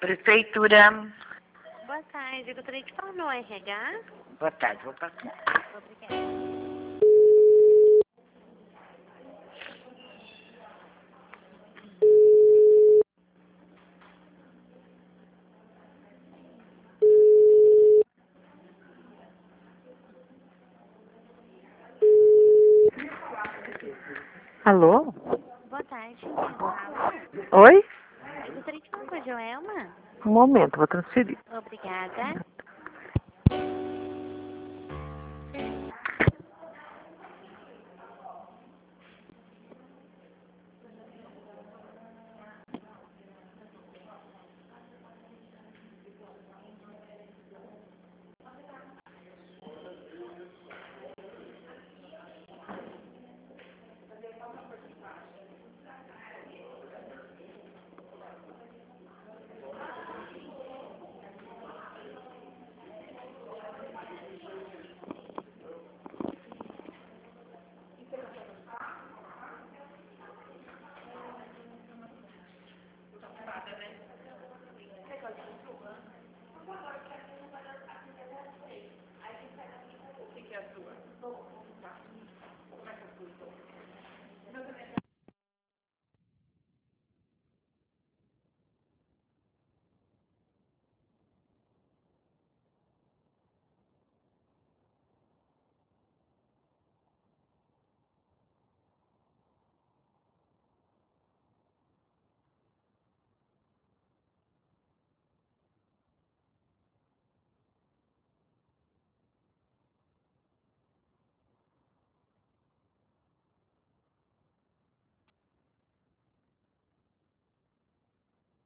Prefeitura. Boa tarde, eu gostaria de falar no RH. Boa tarde, vou passar. Obrigada. Alô? Boa tarde, quem fala? Oi? Eu gostaria de falar com a Joelma. Um momento, vou transferir. Obrigada.